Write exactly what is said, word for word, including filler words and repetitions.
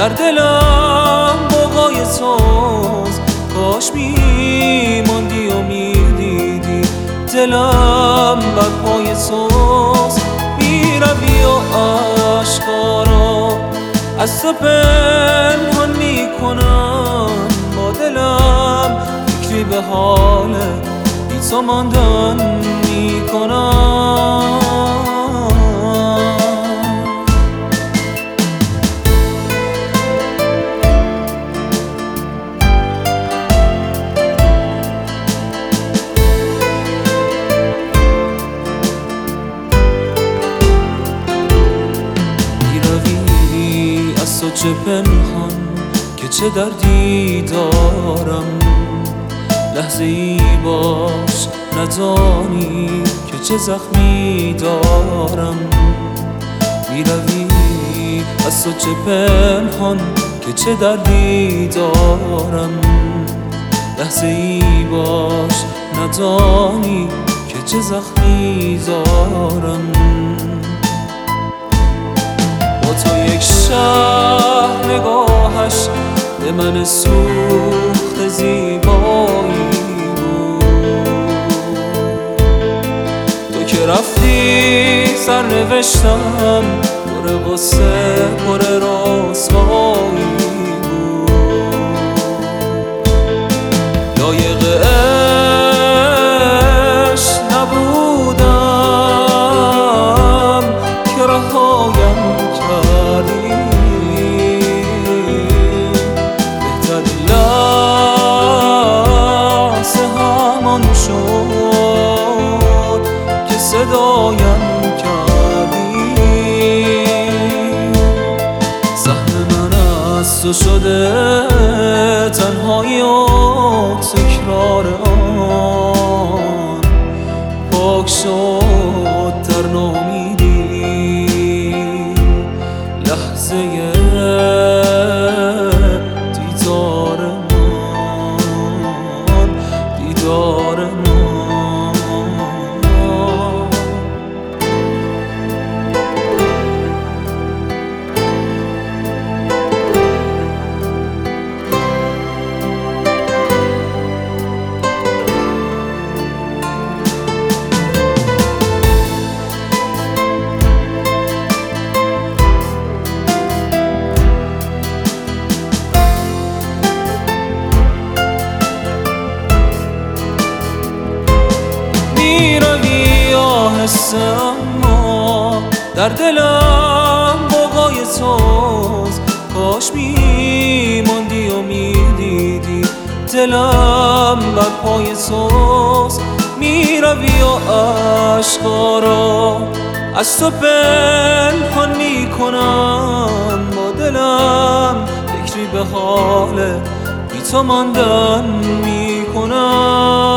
در دلم بقای توست، کاش میماندی و میدیدی دلم بر پای توست. میروی و عشقارا از تو پنهان میکنم، با دلم فکری به حال بی تو ماندن میکنم. تو چه پنهان که چه دردی دارم، لحظه ای باش ندانی که چه زخمی دارم. میروی از تو چه پنهان که چه دردی دارم، لحظه ای باش ندانی که چه زخمی دارم. با تو یک شهر نگاهش به من سوخت زیبایی بود، تو که رفتی سرنوشتم پر غصه پر رسوایی بود. لایق عشق نبودم که رهایم کردی، بهترین لحظه همان شد که صدایم کردی. سهم من از تو شده تنهایی و تکرار آن، پاک شد در ناامیدی لحظه دیدار من، دیدار من. اما در دلم بقای توست، کاش میماندی و میدیدی دلم بر پای توست. میروی و عشقارا از تو پنهان میکنم، با دلم فکری به حال بی تو ماندن میکنم.